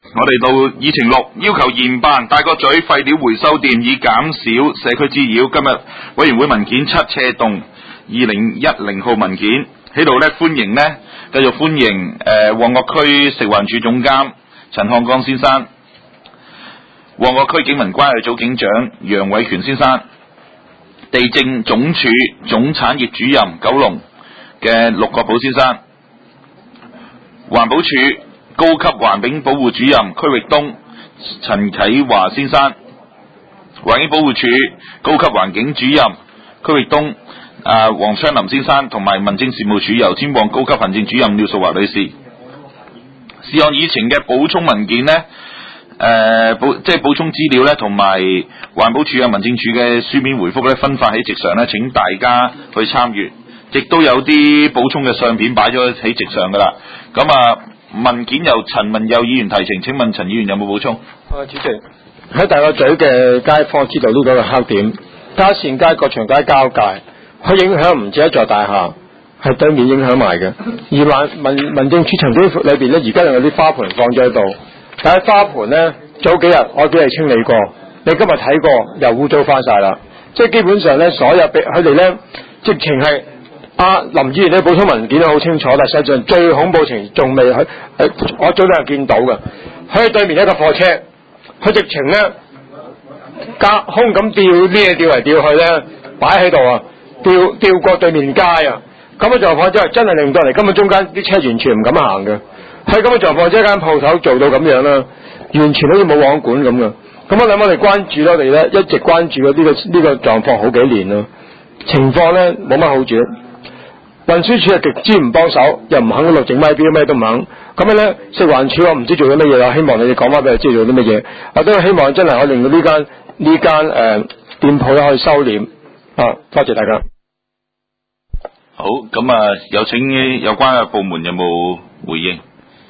我哋到議程6，要求嚴辦大角咀廢料回收店，以減少社區滋擾。今日委員會文件7斜動2010號文件喺度咧，繼續歡迎旺角區食環署總監陳漢江先生，旺角區警民關係組警長楊偉權先生，地政總署總產業主任九龍嘅陸國寶先生，環保署高級環境保護主任區域東陳啟華先生，環境保護署高級環境主任區域東黃昌林先生，同埋民政事務處油尖旺高級行政主任廖淑華女士。事項議程嘅補充文件呢，即係補充資料呢，同埋環保署民政處嘅書面回覆呢，分發喺席上呢，請大家去參閱，亦都有啲補充嘅相片擺咗喺席上噶啦。咁文件由陳文佑議員提呈，請問陳議員有冇補充？ 主席，喺大角咀嘅街坊知道呢個嘅黑點，嘉善街、國祥街交界，佢影響唔止一座大廈，係對面影響埋嘅。而民政處曾經裏邊咧，而家有啲花盆放咗喺度，但係花盆咧早幾日我俾你清理過，你今日睇過又污糟翻晒啦。即係基本上咧，所有佢哋咧直情係。林議員咧補充文件都好清楚，但實際上最恐怖情仲未去，我早兩日見到嘅，喺對面一個貨車，佢直情咧隔空咁吊嚟吊去咧，擺喺度啊，吊過對面街啊，咁嘅狀況真係令到人哋根本中間啲車完全唔敢行嘅，喺咁嘅狀況，即係間鋪頭做到咁樣啦，完全好似冇網管咁嘅。咁我諗我哋關注我哋咧一直關注咗呢個狀況好幾年啦，情況咧冇乜好轉。運輸署係極之唔幫手，又唔肯嗰度整咪標，咩都唔肯。咁樣咧，食環署我唔知做咗乜嘢啦。希望你哋講翻俾我知做啲乜嘢。我都希望真係可以令到呢間店鋪咧可以收斂。多謝大家。 好，咁有請有關嘅部門有冇回應？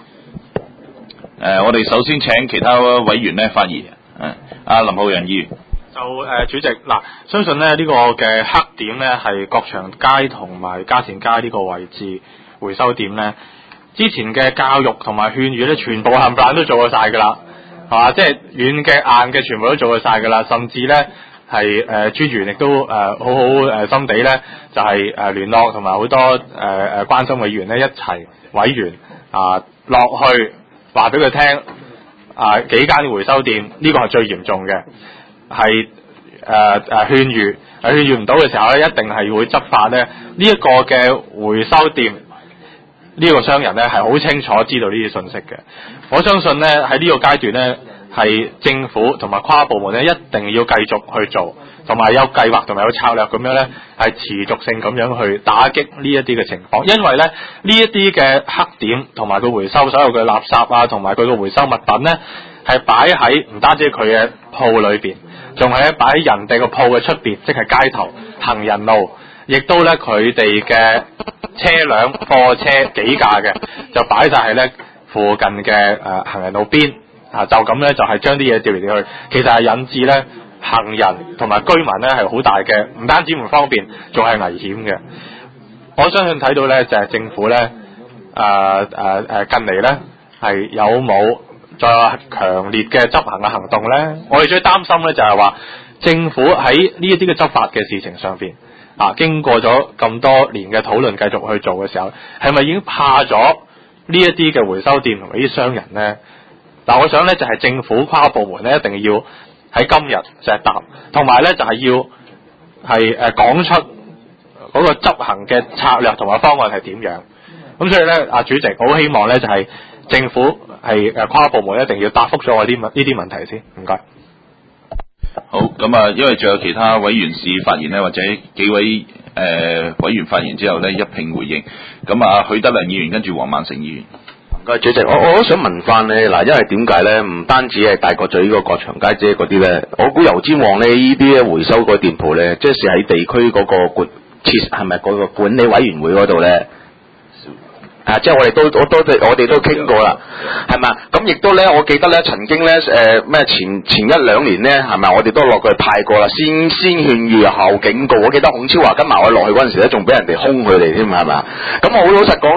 我哋首先請其他委員咧發言。林浩仁議員。 主席嗱，相信咧呢個嘅黑點咧係國祥街同埋嘉善街呢個位置回收點咧，之前嘅教育同埋勸喻咧，全部冚唪唥都做過晒噶啦，係嘛？即係軟嘅硬嘅全部都做過晒噶啦，甚至咧係專員亦都好心地咧，就係聯絡同埋好多關心委員咧一齊委員落去話俾佢聽幾間回收店呢個係最嚴重嘅。係勸喻唔到嘅時候咧，一定係會執法咧。呢一個嘅回收店呢個商人咧係好清楚知道呢啲信息嘅。我相信咧喺呢個階段咧，係政府同埋跨部門咧一定要繼續去做，同埋有計劃同埋有策略咁樣咧，係持續性咁樣去打擊呢一啲嘅情況。因為咧呢一啲嘅黑點同埋佢回收所有嘅垃圾同埋佢嘅回收物品咧，係擺喺唔單止佢嘅鋪裏邊。仲係擺喺人哋個鋪嘅出邊，即係街頭行人路，亦都咧佢哋嘅車輛貨車幾架嘅，就擺晒喺咧附近嘅行人路邊就咁咧就係將啲嘢掉嚟掉去，其實係引致咧行人同埋居民咧係好大嘅，唔單止唔方便，仲係危險嘅。我相信睇到咧就係政府咧近嚟咧係有冇再強烈嘅執行嘅行動咧，我哋最擔心咧就係話政府喺呢一啲嘅執法嘅事情上邊經過咗咁多年嘅討論繼續去做嘅時候，係咪已經怕咗呢一啲嘅回收店同埋啲商人咧？我想咧就係政府跨部門咧一定要喺今日就係答，同埋咧就係要係講出嗰個執行嘅策略同埋方案係點樣。咁所以咧，主席好希望咧就係政府係跨部門一定要答覆咗我呢啲問題先，唔該。 好，咁因為仲有其他委員士發言咧，或者幾位委員發言之後咧一併回應。咁許德良議員跟住黃萬成議員。 唔該，主席，我都想問翻咧，嗱，因為點解咧？唔單止係大角咀個國祥街啫嗰啲咧，我估油尖旺咧呢啲回收嗰店鋪咧，即係喺地區嗰個係咪嗰個管理委員會嗰度咧？即係我哋都傾過啦，係嘛？咁亦都咧，我記得咧，曾經咧，前一兩年咧，係咪我哋都落去派過啦，先勸喻後警告。我記得孔超華跟埋我落去嗰陣時咧，仲俾人哋兇佢哋添，係嘛？咁我好老實講咧，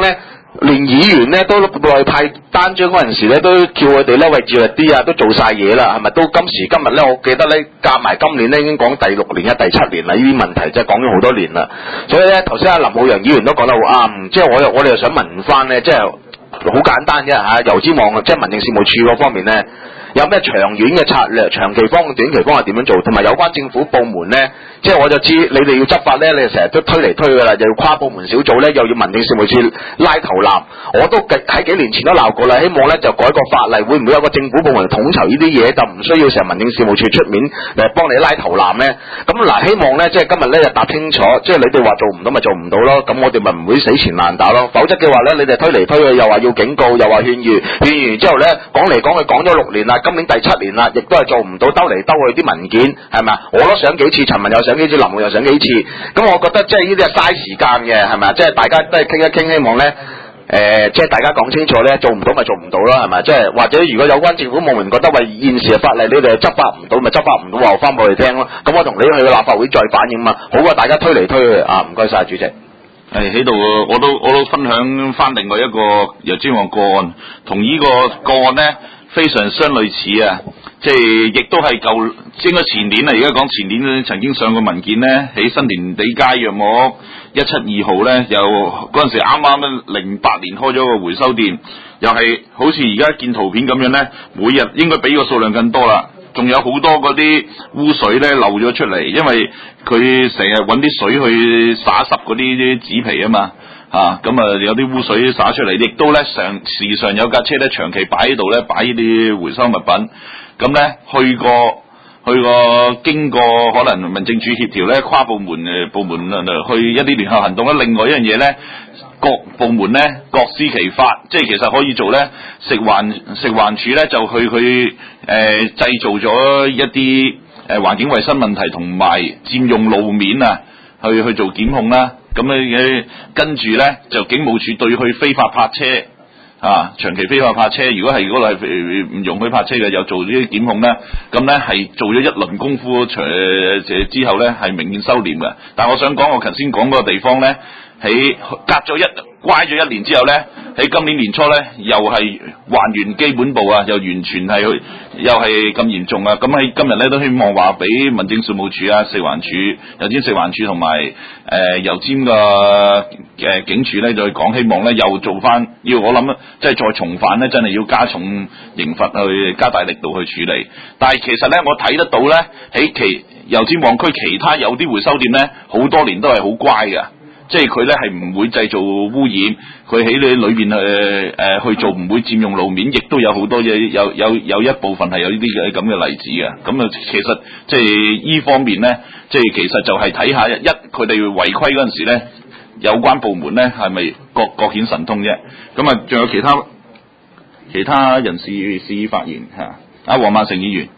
連議員咧都內派單張嗰陣時咧，都叫佢哋咧為自律啲啊，都做晒嘢啦，係咪？到今時今日咧，我記得咧夾埋今年咧已經講第6年第7年啦，呢啲問題即係講咗好多年啦。所以咧，頭先阿林浩洋議員都講得好啱，即係我哋又想問翻咧，即係好簡單啫嚇，油尖旺即係民政事務處嗰方面咧。有咩長遠嘅策略、長期方、短期方係點樣做？同埋有關政府部門咧，即係我就知你哋要執法咧，你哋成日都推嚟推去啦，又要跨部門小組咧，又要民政事務處拉頭纜。我都喺幾年前都鬧過啦，希望咧就改個法例，會唔會有個政府部門統籌呢啲嘢，就唔需要成日民政事務處出面嚟幫你拉頭纜咧？咁嗱，希望咧即係今日咧就答清楚，即係你哋話做唔到咪做唔到咯，咁我哋咪唔會死纏爛打咯。否則嘅話咧，你哋推嚟推去又話要警告，又話勸喻，勸完之後咧講嚟講去講咗6年啦。今年第7年啦，亦都係做唔到，兜嚟兜去啲文件係咪啊？我都上幾次，陳文又上幾次，林浩又上幾次，咁我覺得即係呢啲係嘥時間嘅，係咪啊？即係大家都係傾一傾，希望咧即係大家講清楚咧，做唔到咪做唔到啦，係咪？即係或者如果有關政府部門覺得為現時嘅法例你哋執法唔到，咪執法唔到話翻俾我哋聽咯。咁我同你去立法會再反映嘛，好過大家推嚟推去啊！唔該晒主席。 喺度我都分享翻另外一個油尖旺個案，同呢個個案咧非常相類似啊！即係亦都係應該前年啊，而家講前年曾經上過文件咧，喺新填地街約莫172號咧，又嗰陣時啱啱08年開咗個回收店，又係好似而家見圖片咁樣咧，每日應該比個數量更多啦。仲有好多嗰啲污水咧漏咗出嚟，因為佢成日揾啲水去灑濕嗰啲紙皮啊嘛，咁啊有啲污水灑出嚟，亦都咧時常有架車咧長期擺喺度咧擺呢啲回收物品，咁咧去過經過可能民政處協調咧跨部門部門去一啲聯合行動咧，另外一樣嘢咧。各部門咧各司其法，即係其實可以做咧。食環署咧就去製造咗一啲環境衛生問題同埋佔用路面啊，去做檢控啦。咁咧跟住咧就警務處對去非法泊車長期非法泊車，如果係嗰度係唔容許泊車嘅，又做呢啲檢控咧。咁咧係做咗一輪功夫之後咧係明顯收斂嘅。但係我想講，我頭先講嗰個地方咧。喺乖咗1年之後咧，喺今年年初咧，又係還原基本步啊，又完全係又係咁嚴重啊！咁喺今日咧都希望話俾民政事務處啊、食環署、油尖食環署同埋油尖嘅警署咧，就去講，希望咧又做翻，要我諗即係再重犯咧，真係要加重刑罰去加大力度去處理。但係其實咧，我睇得到咧，喺油尖旺區其他有啲回收店咧，好多年都係好乖嘅。即係佢咧係唔會製造污染，佢喺你裏邊去做唔會佔用路面，亦都有好多嘢，有一部分係有呢啲咁嘅例子嘅。咁啊，其實即係依方面咧，即係其實就係睇下佢哋違規嗰陣時咧，有關部門咧係咪各顯神通啫？咁啊，仲有其他人士示意發言嚇。阿黃萬成議員，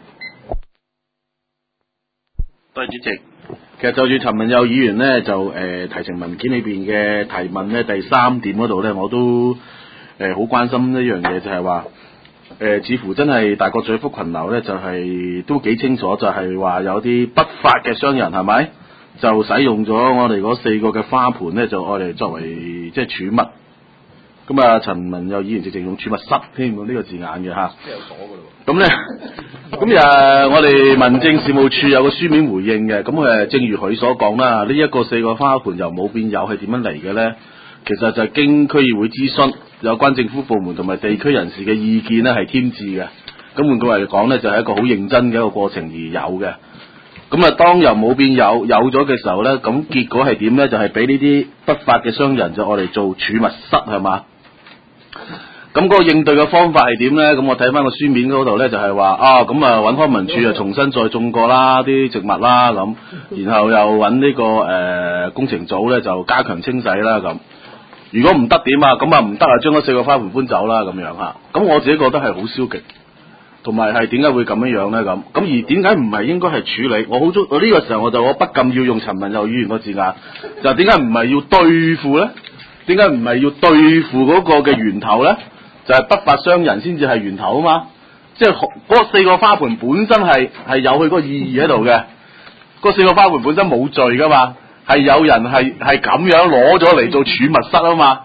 多謝主席。其實就住陳文佑議員咧就提呈文件裏邊嘅提問咧，第3點嗰度咧，我都好關心一樣嘢，就係話似乎真係大角咀福群樓咧，就係都幾清楚，就係話有啲不法嘅商人係咪就使用咗我哋嗰4個嘅花盆咧，就愛嚟作為即係儲物。咁啊，陳文佑議員直情用儲物室添呢個字眼嘅嚇。即係有鎖㗎咯。咁咧，咁我哋民政事務處有個書面回應嘅。咁正如佢所講啦，呢一個4個花盆由冇變有係點樣嚟嘅咧？其實就係經區議會諮詢有關政府部門同埋地區人士嘅意見咧，係添置嘅。咁換句話嚟講咧，就係一個好認真嘅一個過程而有嘅。咁啊，當由冇變有咗嘅時候咧，咁結果係點咧？就係俾呢啲不法嘅商人就愛嚟做儲物室係嘛？咁嗰個應對嘅方法係點咧？咁我睇翻個書面嗰度咧，就係話咁啊揾康文署啊重新再種過啦啲植物啦咁，然後又揾呢個工程組咧就加強清洗啦咁。如果唔得點啊？咁啊唔得啊，將嗰4個花盆搬走啦咁樣嚇。咁我自己覺得係好消極，同埋係點解會咁樣樣咧咁？咁而點解唔係應該係處理？我呢個時候我不禁要用陳文佑議員個字眼，就點解唔係要對付咧？點解唔係要對付嗰個嘅源頭咧？就係不法商人先至係源頭啊嘛！即係嗰4個花盆本身係有佢嗰個意義喺度嘅，嗰4個花盆本身冇罪噶嘛，係有人係咁樣攞咗嚟做儲物室啊嘛，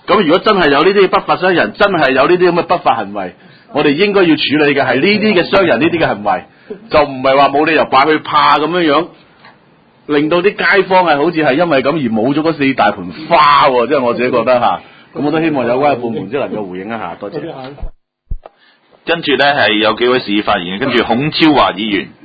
咁如果真係有呢啲不法商人，真係有呢啲咁嘅不法行為，我哋應該要處理嘅係呢啲嘅商人呢啲嘅行為，就唔係話冇理由扮佢怕咁樣，令到啲街坊係好似係因為咁而冇咗嗰4大盆花喎，即係我自己覺得嚇。咁我都希望有關嘅部門即能夠回應一下，多謝。 跟住咧係有幾位市議發言，跟住孔超華議員。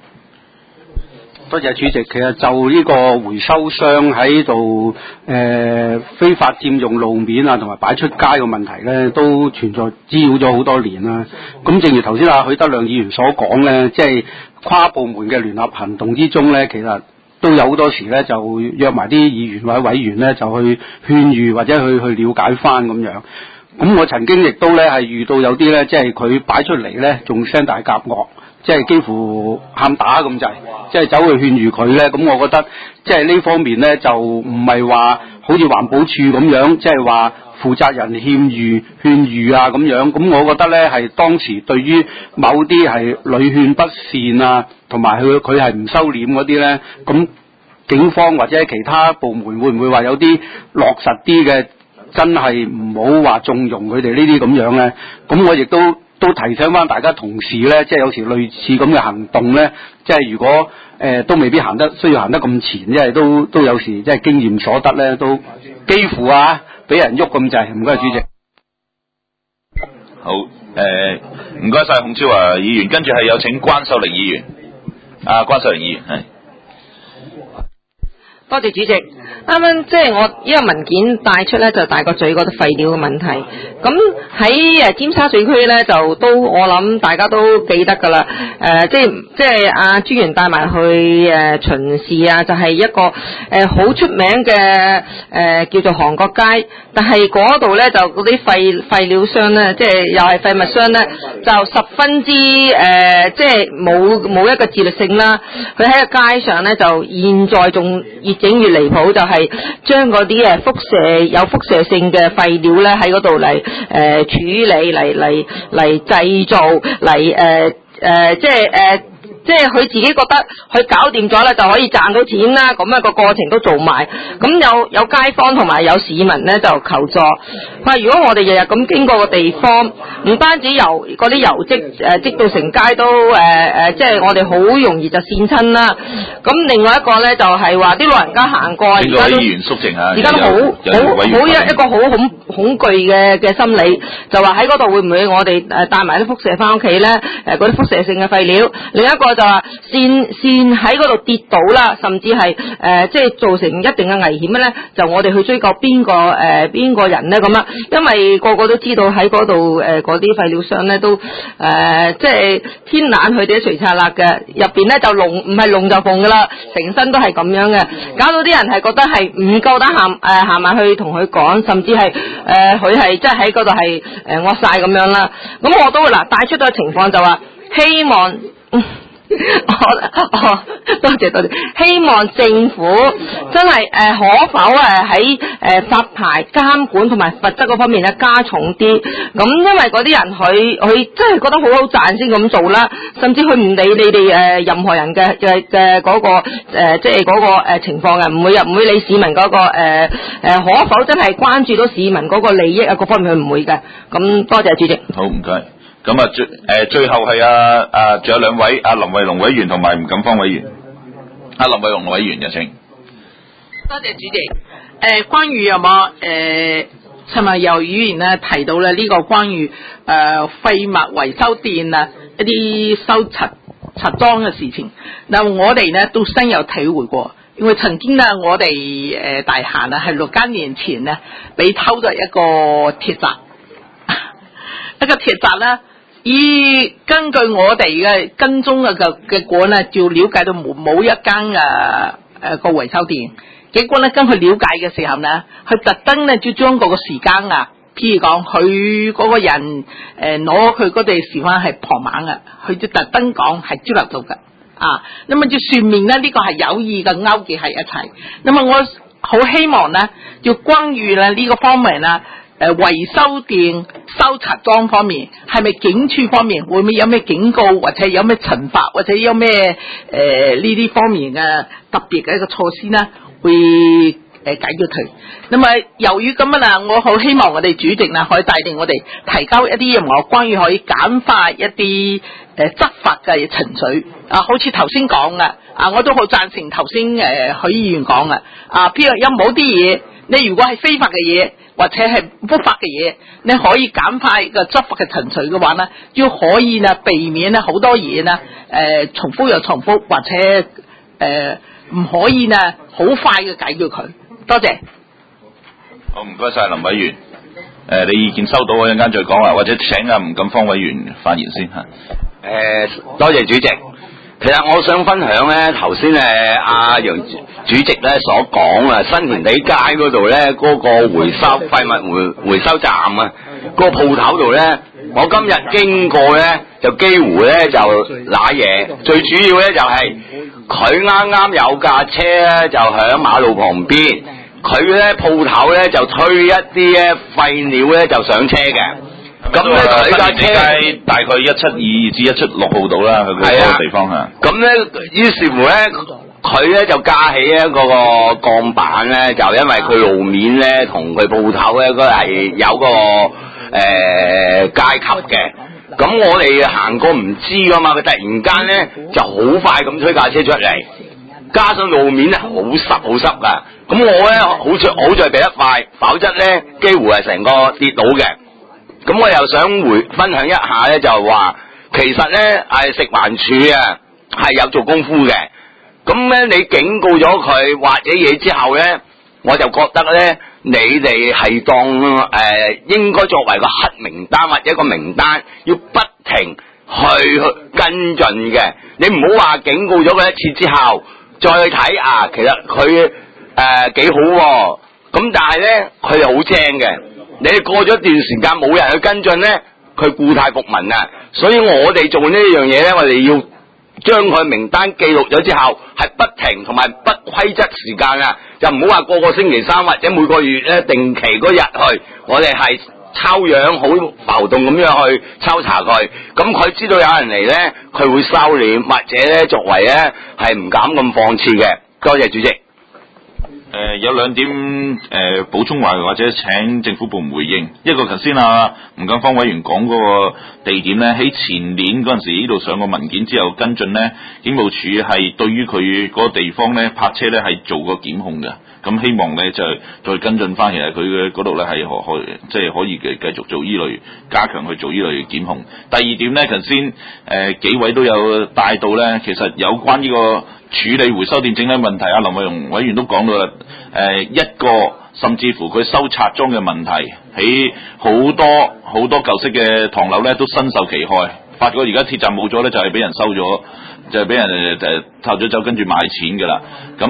多謝主席。其實就呢個回收商喺度非法佔用路面啊，同埋擺出街嘅問題咧，都存在滋擾咗好多年啦。咁正如頭先許德亮議員所講咧，即係跨部門嘅聯合行動之中咧，其實都有好多時咧就約埋啲議員或者委員咧，就去勸喻或者去了解翻咁樣。咁我曾經亦都咧係遇到有啲咧，即係佢擺出嚟咧，仲聲大夾惡，即係幾乎喊打咁滯，即係走去勸喻佢咧。咁我覺得即係呢方面咧，就唔係話好似環保署咁樣，即係話負責人勸喻啊咁樣。咁我覺得咧係當時對於某啲係屢勸不善啊，同埋佢係唔收斂嗰啲咧，咁警方或者其他部門會唔會話有啲落實啲嘅？真係唔好話縱容佢哋呢啲咁樣咧，咁我亦都提醒翻大家同事咧，即係有時類似咁嘅行動咧，即係如果都未必需要行得咁前，因為都有時即係經驗所得咧，都幾乎俾人喐咁滯。唔該，主席。 好，唔該晒孔超華議員，跟住係有請關秀玲議員。關秀玲議員係。 多謝主席。啱啱即係我呢個文件帶出咧，就大角咀嗰啲廢料嘅問題。咁喺尖沙咀區咧，就都我諗大家都記得㗎啦。即係阿專員帶埋去巡視啊，就係一個好出名嘅叫做韓國街，但係嗰度咧就嗰啲廢料箱咧，即係又係廢物箱咧，就十分之即係冇一個自律性啦。佢喺個街上咧，就現在仲越整越離譜，就係將嗰啲有輻射性嘅廢料咧喺嗰度嚟處理嚟製造嚟即係佢自己覺得佢搞掂咗啦，就可以賺到錢啦。咁樣個過程都做埋。咁有街坊同埋有市民咧就求助，佢話如果我哋日日咁經過個地方，唔單止嗰啲油積到成街都即係我哋好容易就跣親啦。咁另外一個咧就係話啲老人家行過，而家都議員肅靜啊，而家都好一個好恐懼嘅心理，就話喺嗰度會唔會我哋帶埋啲輻射翻屋企咧？嗰啲輻射性嘅廢料，另一個就話線喺嗰度跌倒啦，甚至係即係造成一定嘅危險咧，就我哋去追究邊個人咧咁啊？因為個個都知道喺嗰度嗰啲廢料箱咧都即係天冷佢哋都除擦辣嘅，入邊咧就唔係龍就鳳噶啦，成身都係咁樣嘅，搞到啲人係覺得係唔夠膽行埋去同佢講，甚至係佢係即係喺嗰度係惡晒咁樣啦。咁我都會帶出咗情況就話希望。多謝，希望政府真係可否喺發牌監管同埋罰則嗰方面咧加重啲，咁因為嗰啲人佢真係覺得好賺先咁做啦，甚至佢唔理你哋任何人嘅嗰個即係嗰個情況嘅，唔會理市民嗰個可否真係關注到市民嗰個利益啊各方面佢唔會嘅。咁多謝主席。 好，唔該。咁最後係仲有兩位林慧龍委員同埋吳錦芳委員。林慧龍委員有請。 多謝主席。關於有冇尋日有議員咧提到咧呢個關於廢物維修店啊一啲收賊贓嘅事情，嗱我哋咧都深有體會過，因為曾經咧我哋大廈啊係6間年前咧被偷咗一個鐵閘，一個鐵閘咧。根據我哋嘅跟蹤嘅結果咧，就了解到冇一間個維修店。結果咧，跟佢了解嘅時候咧，佢特登咧就將嗰個時間譬如講佢嗰個人攞佢嗰地時間係傍晚嘅，佢就特登講係朝頭早嘅那麼就說明咧呢個係有意嘅勾結喺一齊。那麼我好希望咧，就關於咧呢個方面啦。維修店收賊贓方面，係咪警署方面會唔會有咩警告，或者有咩懲罰，或者有咩呢啲方面嘅特別嘅一個措施呢？會解決佢。那麼由於咁樣啦，我好希望我哋主席呢可以帶領我哋提交一啲任何關於可以簡化一啲執法嘅程序啊，好似頭先講嘅啊，我都好贊成頭先許議員講嘅啊，譬如有冇啲嘢，你如果係非法嘅嘢或者係不法嘅嘢，你可以簡化個執法嘅程序嘅話呢，要可以呢避免呢好多嘢呢重複又重複，或者唔可以呢好快嘅解決佢。多謝。 好，唔該晒林委員。你意見收到，我一陣間再講啦，或者請阿吳錦芳委員發言先嚇。 多謝主席。其實我想分享咧，頭先阿楊主席咧所講啊，新田地街嗰度咧嗰個回收廢物回收站啊，嗰個鋪頭度咧，我今日經過咧就幾乎咧就揦嘢，最主要咧就係佢啱啱有架車咧就喺馬路旁邊，佢咧鋪頭咧就推一啲咧廢料咧就上車嘅。咁咧佢架車大概172至176號度啦，佢嗰個地方嚇。 咁咧，於是乎咧，佢咧就架起一個鋼板咧，就因為佢路面咧同佢鋪頭咧，佢係有個階級嘅。咁我哋行過唔知噶嘛，佢突然間咧就好快咁推架車出嚟，加上路面咧好濕噶。咁我咧好在避得快，否則咧幾乎係成個跌倒嘅。咁我又想分享一下咧，就係話其實咧食環署啊係有做功夫嘅。咁咧你警告咗佢或者嘢之後咧，我就覺得咧你哋係當應該作為個黑名單或者一個名單，要不停去跟進嘅。你唔好話警告咗佢一次之後再去睇啊，其實佢幾好喎。咁但係咧佢又好精嘅。你過咗一段時間冇人去跟進咧，佢故態復萌啊！所以我哋做呢樣嘢咧，我哋要將佢名單記錄咗之後，係不停同埋不規則時間啊，就唔好話個星期三或者每個月咧定期嗰日去，我哋係抽樣好浮動咁樣去抽查佢。咁佢知道有人嚟咧，佢會收斂或者咧作為咧係唔敢咁放肆嘅。多謝主席。 有兩點補充話，或者請政府部門回應。一個頭先吳錦芳委員講嗰個地點咧，喺前年嗰陣時呢度上個文件之後跟進咧，警務處係對於佢嗰個地方咧泊車咧係做過檢控嘅。咁希望咧就再跟進翻，其實佢嘅嗰度咧係即係可以繼續做依類，加強去做依類檢控。第二點咧，頭先幾位都有帶到咧，其實有關呢個處理回收店整體問題，林偉雄委員都講到啦，一個甚至乎佢收拆裝嘅問題，喺好多舊式嘅唐樓咧都身受其害。發覺而家鐵閘冇咗咧，就係俾人收咗，就係俾人偷咗走，跟住賣錢㗎啦。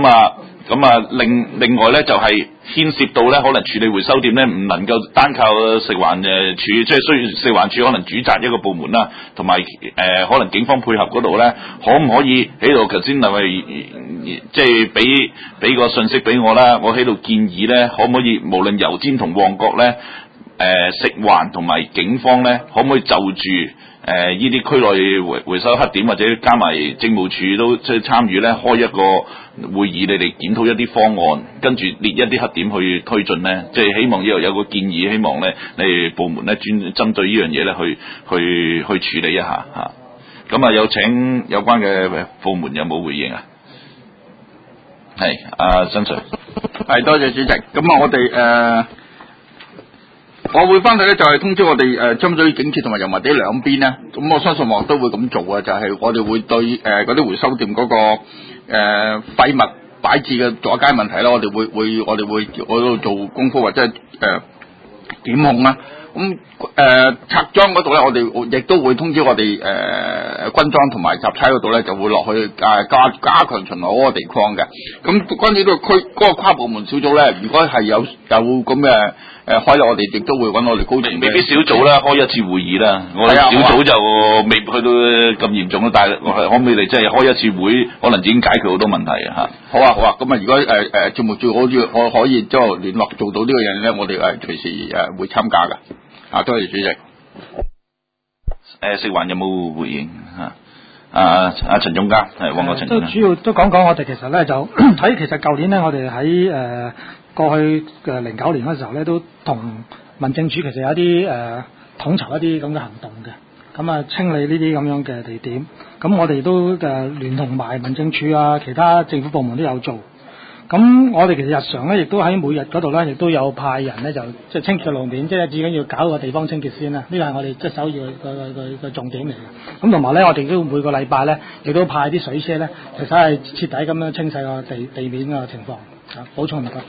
另外咧就係牽涉到咧，可能處理回收店咧唔能夠單靠食環署，即係需要食環署可能主責一個部門啦，同埋可能警方配合嗰度咧，可唔可以喺度？頭先即係俾個信息俾我啦，我喺度建議咧，可唔可以無論油尖同旺角咧，食環同埋警方咧，可唔可以就住呢啲區內回收黑點，或者加埋政務處都即係參與咧，開一個會議，你哋檢討一啲方案，跟住列一啲黑點去推進咧，即係希望有個建議，希望咧你哋部門咧針對呢樣嘢咧去處理一下嚇。咁有請有關嘅部門有冇回應啊？係阿新 Sir。 係，多謝主席。咁我哋我會翻去咧，就係通知我哋尖咀警署同埋油麻地兩邊咧。咁我相信我都會咁做啊，就係我哋會對嗰啲回收店嗰個廢物擺置嘅阻街問題啦，我哋會度做功夫或者檢控啦。咁拆裝嗰度咧，我哋亦都會通知我哋軍裝同埋雜差嗰度咧，就會落去加強巡邏嗰個地方嘅。咁關於呢個區嗰個跨部門小組咧，如果係有咁嘅開，我哋亦都會揾我哋高層。 未必小組啦，開一次會議啦。我哋小組就未去到咁嚴重啦，但係可唔可以嚟即係開一次會，可能已經解決好多問題啊！ 好啊，咁如果節目最好我可以即係聯絡做到呢個人咧，我哋隨時會參加㗎。多謝主席。 食環有冇回應嚇？ 陳總監係汪國成都主要都講講我哋其實咧就睇，其實舊年咧我哋喺過去嘅09年嗰時候咧，都同民政處其實有一啲統籌一啲咁嘅行動嘅，咁啊清理呢啲咁樣嘅地點，咁我哋都聯同埋民政處啊，其他政府部門都有做。咁我哋其實日常咧，亦都喺每日嗰度咧，亦都有派人咧，就即係清潔路面，即係至緊要搞個地方清潔先啦。呢個係我哋即係首要嘅重點嚟嘅。咁同埋咧，我哋都每個禮拜咧，亦都派啲水車咧，其實係徹底咁樣清洗個地面嘅情況。補充唔該。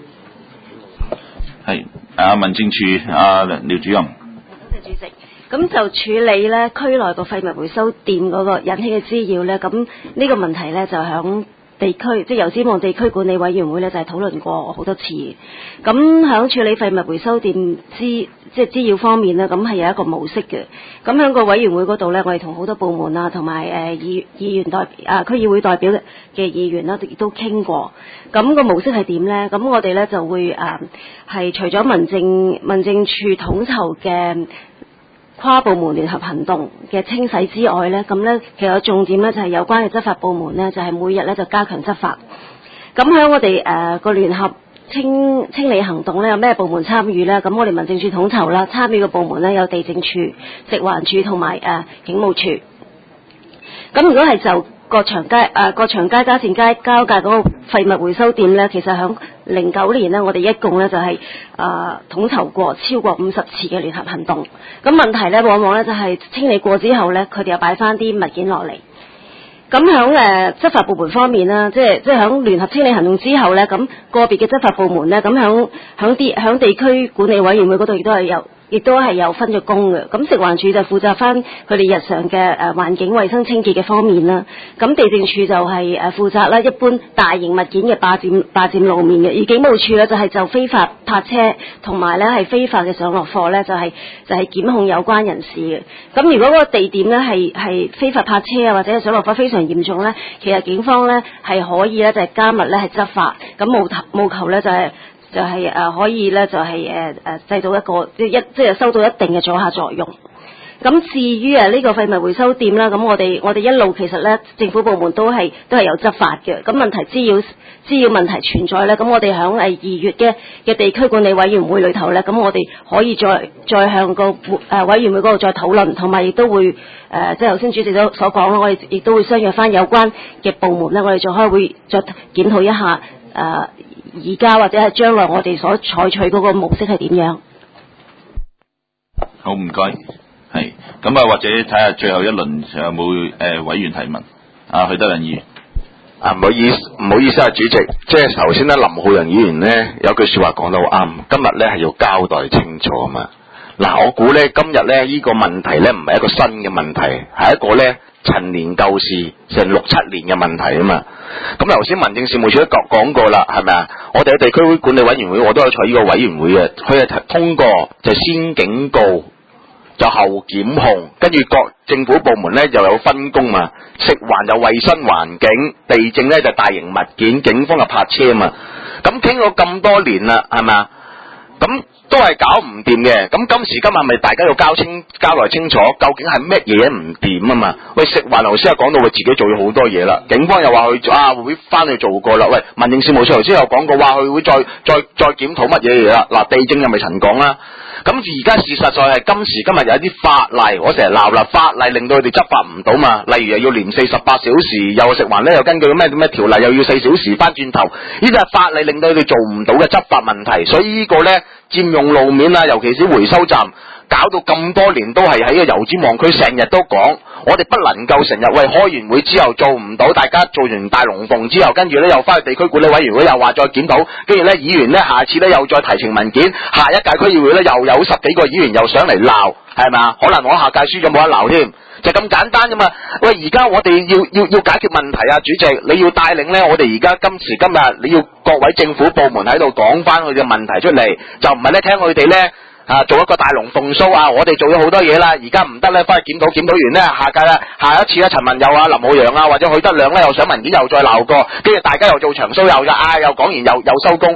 係民政處廖主任。 多謝主席。咁就處理咧區內個廢物回收店嗰個引起嘅滋擾咧，咁呢個問題咧就響地區即係油尖旺地區管理委員會咧就係討論過好多次。咁響處理廢物回收店即係滋擾方面咧，咁係有一個模式嘅。咁響個委員會嗰度咧，我哋同好多部門啊，同埋議員區議會代表嘅議員啦，亦都傾過。咁個模式係點咧？咁我哋咧就會係除咗民政處統籌嘅跨部門聯合行動嘅清洗之外呢，咁呢其實重點呢就係有關嘅執法部門呢，就係每日呢就加強執法。咁喺我哋個聯合清理行動呢，有咩部門參與呢？咁我哋民政處統籌啦，參與嘅部門呢有地政處、食環署同埋警務處。咁如果係就國祥街、嘉善街交界嗰個廢物回收店呢，其實響09年呢，我哋一共呢就係統籌過超過50次嘅聯合行動。咁問題呢，往往呢就係清理過之後呢，佢哋又擺翻啲物件落嚟。咁響執法部門方面啦，即係響聯合清理行動之後呢，咁個別嘅執法部門呢，咁響地區管理委員會嗰度亦都係有分咗工嘅。咁食環署就負責翻佢哋日常嘅環境衛生清潔嘅方面啦。咁地政處就係負責啦一般大型物件嘅霸佔路面嘅。而警務處咧就係就非法泊車同埋咧係非法嘅上落貨咧就係檢控有關人士嘅。咁如果嗰個地點咧係非法泊車啊或者上落貨非常嚴重咧，其實警方咧係可以咧就係加密咧係執法。咁務求咧就係可以咧就係製造一個即係收到一定嘅阻嚇作用。咁至於呢個廢物回收店啦，咁我哋一路其實咧政府部門都係有執法嘅。咁問題滋擾問題存在咧，咁我哋響2月嘅地區管理委員會裏頭咧，咁我哋可以再向個委員會嗰度再討論，同埋亦都會即係頭先主席所講啦，我哋亦都會相約翻有關嘅部門咧，我哋再開會再檢討一下而家或者係將來我哋所採取嗰個模式係點樣？ 好，唔該，係咁或者睇下最後一輪有冇委員提問。許德麟議員。 唔好意思啊，主席，即係頭先咧林浩仁議員咧有句說話講得好啱，今日咧係要交代清楚啊嘛。嗱，我估咧今日咧呢個問題咧唔係一個新嘅問題，係一個咧陳年舊事，成6-7年嘅問題啊嘛。咁頭先民政事務處都講過啦，係咪啊？我哋嘅地區管理委員會我都有坐呢個委員會嘅，佢係通過就先警告，就後檢控，跟住各政府部門咧又有分工嘛，食環就衛生環境，地政咧就大型物件，警方就泊車嘛。咁傾咗咁多年啦，係咪啊？咁都係搞唔掂嘅。咁今時今日咪大家要交代清楚，究竟係乜嘢唔掂啊嘛？喂，食環頭先又講到佢自己做咗好多嘢啦，警方又話佢會翻去做過啦。喂，民政事務處頭先又講過話佢會再檢討乜嘢嘢啦。嗱，地政又咪陳講啦。咁而家事實上係今時今日有一啲法例，我成日鬧啦，法例令到佢哋執法唔到嘛。例如又要連48小時，又食環咧又根據咩條例又要4小時翻轉頭，呢啲係法例令到佢哋做唔到嘅執法問題。所以呢個咧佔用路面啊，尤其是回收站，搞到咁多年都係喺個油尖旺區成日都講，我哋不能夠成日開完會之後做唔到，大家做完大龍鳳之後，跟住咧又翻去地區管理委員會又話再檢討，跟住咧議員咧下次咧又再提呈文件，下一屆區議會咧又有10幾個議員又上嚟鬧，係咪啊？可能我下屆輸咗冇得鬧添，就咁簡單啫嘛。喂，而家我哋要解決問題啊，主席，你要帶領咧，我哋而家今時今日你要各位政府部門喺度講翻佢嘅問題出嚟，就唔係咧聽佢哋咧。做一個大龍鳳 show 啊！我哋做咗好多嘢啦，而家唔得咧，翻去檢討完咧，下屆啦，下一次咧，陳文佑啊、林浩洋啊或者許德亮咧又上文件又再鬧過，跟住大家又做長 show 又講完又收工。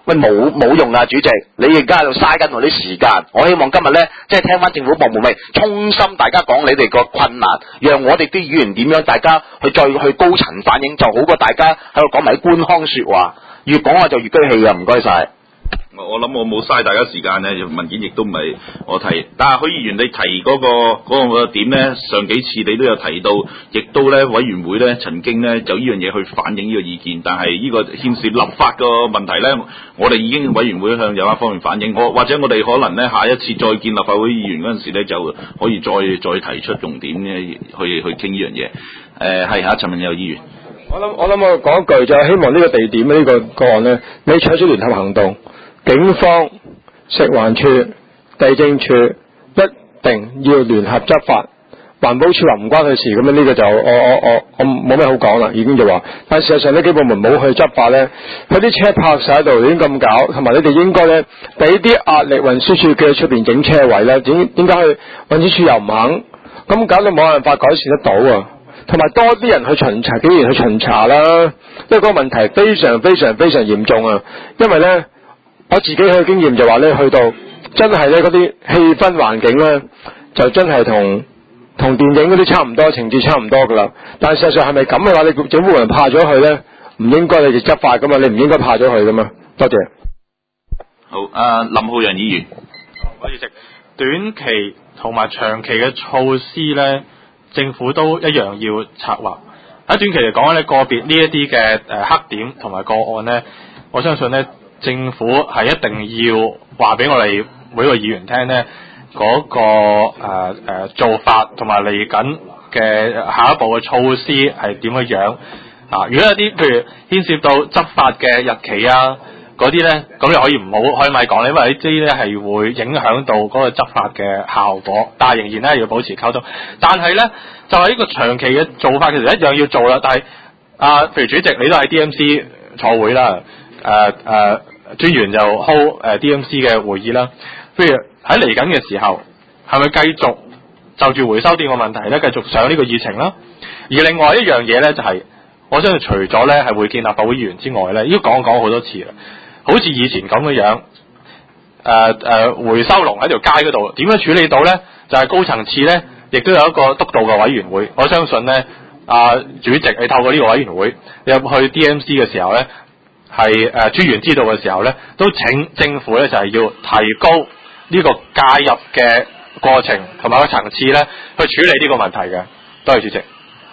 喂冇用啊，主席，你而家喺度嘥緊我啲時間。我希望今日咧，即係聽翻政府部門咪衷心大家講你哋個困難，讓我哋啲議員點樣大家去再去高層反映，就好過大家喺度講埋啲官腔説話，越講下就越居氣啊！唔該晒。 我諗我冇嘥大家時間咧，文件亦都唔係我提，但係許議員你提嗰個點咧，上幾次你都有提到，亦都咧委員會咧曾經咧就呢樣嘢去反映呢個意見，但係呢個牽涉立法個問題咧，我哋已經委員會向有關方面反映，或者我哋可能咧下一次再見立法會議員嗰陣時咧，就可以再提出重點咧去傾呢樣嘢。係陳文佑議員， 我講一句就係希望呢個地點呢個個案咧，你採取聯合行動。警方、食環署、地政處一定要聯合執法。環保署話唔關佢事，咁樣呢個就我冇咩好講啦，已經就話。但事實上呢幾部門冇去執法咧，佢啲車泊晒喺度已經咁搞，同埋你哋應該咧俾啲壓力運輸署嘅出邊整車位咧，點解去運輸署又唔肯？咁搞到冇辦法改善得到啊！同埋多啲人去巡查，竟然去巡查啦，因為嗰個問題非常非常非常嚴重啊！因為咧。我自己嘅經驗就話咧，去到真係咧嗰啲氣氛環境咧，就真係同電影嗰啲差唔多，情節差唔多噶啦。但係事實上係咪咁嘅話，你政府人怕咗佢咧，唔應該你哋執法噶嘛，你唔應該怕咗佢噶嘛。多謝。 好，林浩洋議員， 主席，短期同埋長期嘅措施咧，政府都一樣要策劃。喺短期嚟講咧，個別呢一啲嘅黑點同埋個案咧，我相信咧。政府係一定要話俾我哋每個議員聽呢嗰個做法同埋嚟緊嘅下一步嘅措施係點樣啊？如果有啲譬如牽涉到執法嘅日期啊嗰啲呢，咁你可以唔好開咪講咧，因為呢啲呢係會影響到嗰個執法嘅效果，但係仍然呢要保持溝通。但係呢，就係呢個長期嘅做法，其實一樣要做啦。但係譬如主席你都喺 DMC 坐會啦。專員就 hold DMC 嘅會議啦。譬如喺嚟緊嘅時候，係咪繼續就住回收店嘅問題咧，繼續上呢個議程啦？而另外一樣嘢咧，就係我相信除咗咧係會見立法會議員之外咧，已經講好多次啦。好似以前咁嘅樣，回收籠喺條街嗰度點樣處理到咧？就係高層次咧，亦都有一個督導嘅委員會。我相信咧，主席你透過呢個委員會入去 DMC 嘅時候咧。係專員知道嘅時候咧，都請政府咧就係要提高呢個介入嘅過程同埋個層次咧，去處理呢個問題嘅。多謝主席。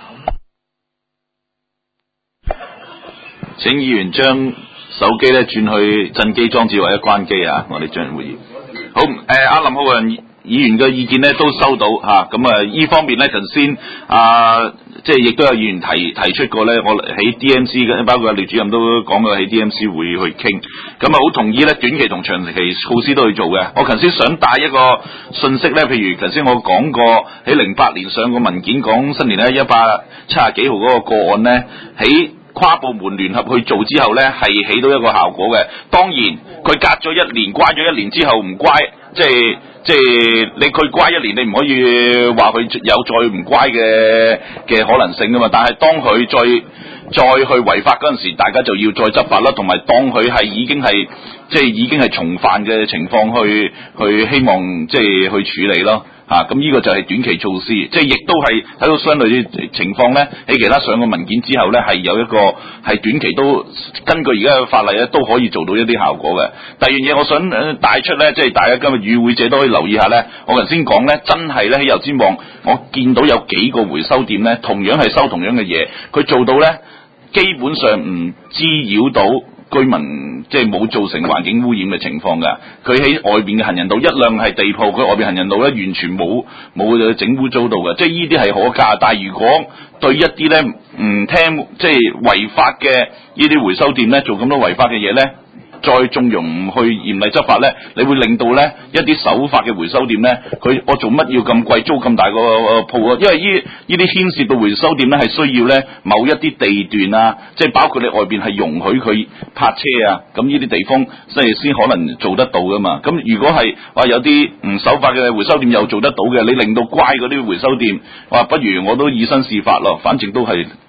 請議員將手機咧轉去震機裝置或者關機啊！我哋進行會議。好，林浩洋議員嘅意見咧都收到嚇，咁呢方面咧頭先即係亦都有議員提出過咧，我喺 DMC 嘅，包括李主任都講過喺 DMC 會去傾，咁好同意咧短期同長期措施都去做嘅。我頭先想帶一個信息咧，譬如頭先我講過喺08年上個文件講新年咧170幾號嗰個個案咧，喺跨部門聯合去做之後咧，係起到一個效果嘅。當然佢隔咗一年，乖咗一年之後唔乖，即係你佢乖一年，你唔可以話佢有再唔乖嘅可能性噶嘛。但係當佢再去違法嗰陣時，大家就要再執法啦。同埋當佢係已經係重犯嘅情況去希望即係去處理咯。咁呢個就係短期措施，即係亦都係睇到相類嘅情況咧。喺其他上個文件之後咧，係有一個係短期都根據而家嘅法例咧，都可以做到一啲效果嘅。第二樣嘢，我想帶出咧，即係大家今日與會者都可以留意下咧。我頭先講咧，真係咧喺油尖旺，我見到有幾個回收店咧，同樣係收同樣嘅嘢，佢做到咧基本上唔滋擾到居民，即係冇造成環境污染嘅情況㗎。佢喺外邊嘅行人道，一輛係地鋪，佢外邊行人道咧完全冇整污糟到嘅，即係呢啲係可嘉。但係如果對一啲咧唔聽即係違法嘅呢啲回收店咧，做咁多違法嘅嘢咧，再縱容唔去嚴厲執法咧，你會令到咧一啲守法嘅回收店咧，我做乜要咁貴租咁大個鋪啊？因為呢啲牽涉到回收店咧，係需要咧某一啲地段啊，即係包括你外邊係容許佢泊車啊，咁呢啲地方先可能做得到噶嘛。咁如果係話有啲唔守法嘅回收店又做得到嘅，你令到乖嗰啲回收店話不如我都以身試法咯，反正都係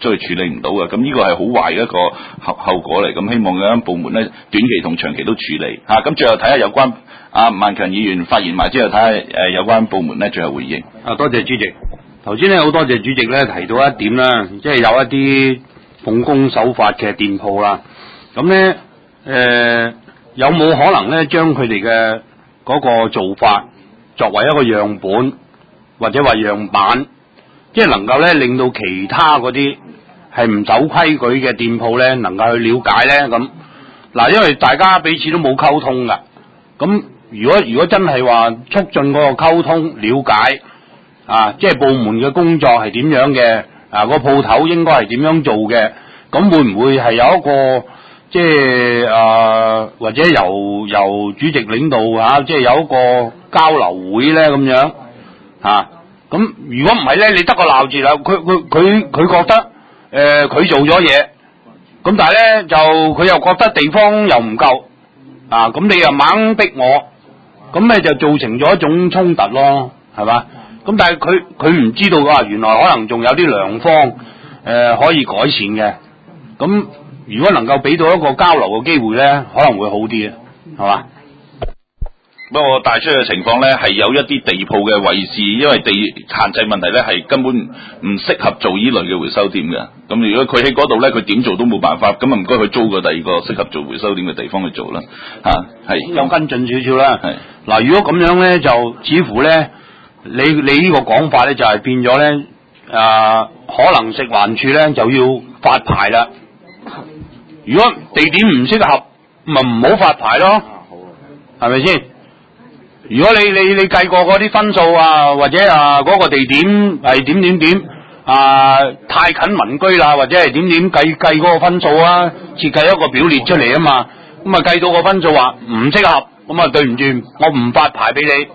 都係處理唔到嘅，咁呢個係好壞嘅一個後果嚟。咁希望有間部門咧短期同長期都處理嚇。咁最後睇下有關吳萬強議員發言埋之後，睇下有關部門咧最後回應。 多謝主席。頭先咧好多謝主席咧提到一點啦，即係有一啲奉公守法嘅店鋪啦。咁咧有冇可能咧將佢哋嘅嗰個做法作為一個樣本或者話樣板，即係能夠咧令到其他嗰啲係唔守規矩嘅店鋪咧能夠去了解咧咁嗱，因為大家彼此都冇溝通噶，咁如果真係話促進嗰個溝通了解即係部門嘅工作係點樣嘅個鋪頭應該係點樣做嘅，咁會唔會係有一個即係或者由主席領導即係有一個交流會咧咁樣咁如果唔係咧，你得個鬧字啦，佢覺得佢做咗嘢，咁但係咧就佢又覺得地方又唔夠咁你又猛逼我，咁咧就造成咗一種衝突咯，係嘛？咁但係佢唔知道㗎，原來可能仲有啲良方可以改善嘅，咁如果能夠俾到一個交流嘅機會咧，可能會好啲嘅，係嘛？ 不過我帶出嘅情況咧，係有一啲地鋪嘅位置，因為地限制問題咧，係根本唔適合做依類嘅回收店嘅。咁如果佢喺嗰度咧，佢點做都冇辦法，咁啊唔該佢租個第二個適合做回收店嘅地方去做啦。係有跟進少少啦。嗱，如果咁樣咧，就似乎咧，你呢個講法咧，就係變咗咧，可能食環署咧就要發牌啦。如果地點唔適合，咪唔好發牌咯，係咪先？如果你計過嗰啲分數或者嗰個地點係點太近民居啦，或者係點計嗰個分數設計一個表列出嚟嘛，咁計到個分數話唔適合，咁對唔住，我唔發牌俾你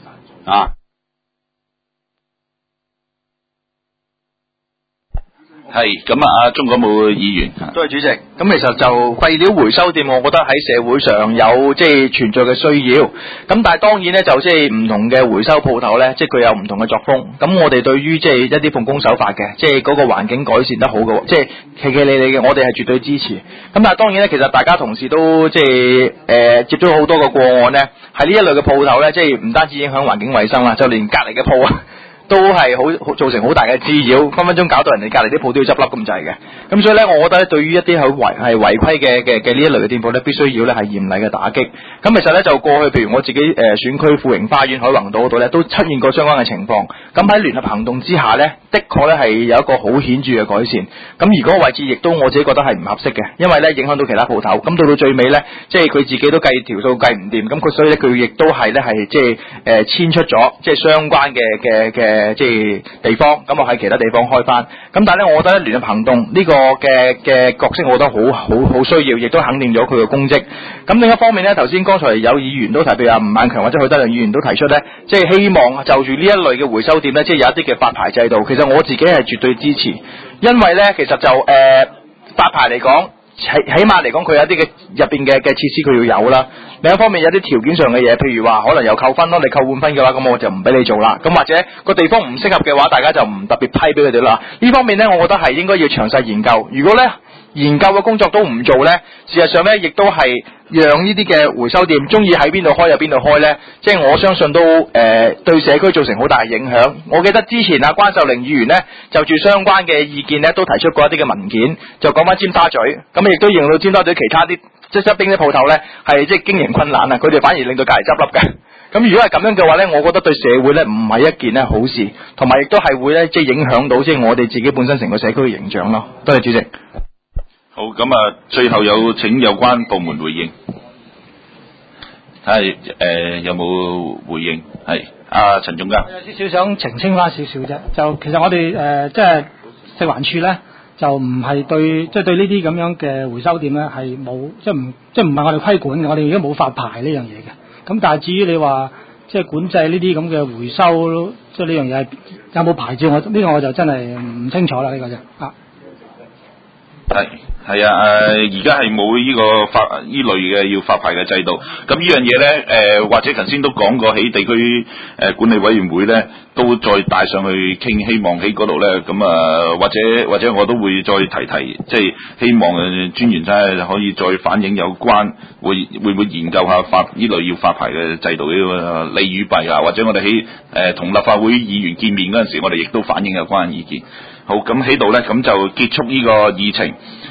係咁啊！鍾國武議員， 多謝主席。咁其實就廢料回收店，我覺得喺社會上有即係存在嘅需要。咁但係當然咧，就即係唔同嘅回收鋪頭咧，即係佢有唔同嘅作風。咁我哋對於即係一啲奉公守法嘅，即係嗰個環境改善得好嘅，即係企企理理嘅，我哋係絕對支持。咁但係當然咧，其實大家同事都即係接咗好多個個案咧，係呢一類嘅鋪頭咧，即係唔單止影響環境衛生啦，就連隔離嘅鋪都係好造成好大嘅滋擾，分分鐘搞到人哋隔離啲鋪都要執笠咁滯嘅。咁所以咧，我覺得對於一啲係違規嘅呢一類嘅店鋪咧，必須要咧係嚴厲嘅打擊。咁其實咧就過去，譬如我自己選區富盈花園海泓道嗰度咧，都出現過相關嘅情況。咁喺聯合行動之下咧，的確咧係有一個好顯著嘅改善。咁而嗰個位置亦都我自己覺得係唔合適嘅，因為咧影響到其他鋪頭。咁到最尾咧，即係佢自己都計條數計唔掂，咁佢所以咧佢亦都係咧係即係遷出咗即係相關嘅即係地方，咁我喺其他地方開翻。咁但係咧，我覺得聯合行動呢個嘅角色，我覺得好需要，亦都肯定咗佢嘅功績。咁另一方面咧，頭先剛才有議員都提，譬如吳萬強或者許德亮議員都提出咧，即係希望就住呢一類嘅回收店咧，即係有一啲嘅發牌制度。其實我自己係絕對支持，因為咧其實就發牌嚟講，起碼嚟講，佢有一啲嘅入邊嘅設施佢要有啦。另一方面有啲條件上嘅嘢，譬如話可能有扣分咯，你扣換分嘅話，咁我就唔俾你做啦。咁或者個地方唔適合嘅話，大家就唔特別批俾佢哋啦。呢方面呢，我覺得係應該要詳細研究。如果呢研究嘅工作都唔做呢，事實上呢亦都係讓呢啲嘅回收店中意喺邊度開就邊度開呢，即係我相信都對社區造成好大嘅影響。我記得之前關秀玲議員呢就住相關嘅意見呢都提出過一啲嘅文件，就講翻尖沙咀，咁亦都認到尖沙咀其他啲即係側邊啲鋪頭咧，係即係經營困難啊！佢哋反而令到隔離執笠嘅。咁如果係咁樣嘅話咧，我覺得對社會咧唔係一件咧好事，同埋亦都係會咧即係影響到即係我哋自己本身成個社區嘅形象咯。多謝主席。 好，咁啊，最後有請有關部門回應。係有冇回應？係陳總監。 有少少想澄清翻少少啫，就其實我哋即係食環署咧。就唔係對，即係對呢啲咁樣嘅回收店咧係冇，即係唔係我哋規管嘅，我哋已經冇發牌呢樣嘢嘅。咁但係至於你話即係管制呢啲咁嘅回收，即係呢樣嘢係有冇牌照，我呢個我就真係唔清楚啦，呢個就係啊，而家係冇呢個呢類嘅要發牌嘅制度。咁呢樣嘢咧，或者頭先都講過喺地區管理委員會咧，都再帶上去傾，希望喺嗰度咧，咁或者我都會再提，即係希望專員真係可以再反映有關，會唔會研究下呢類要發牌嘅制度呢個利與弊啊？或者我哋喺同立法會議員見面嗰陣時，我哋亦都反映有關意見。好，咁喺度咧，咁就結束呢個議程。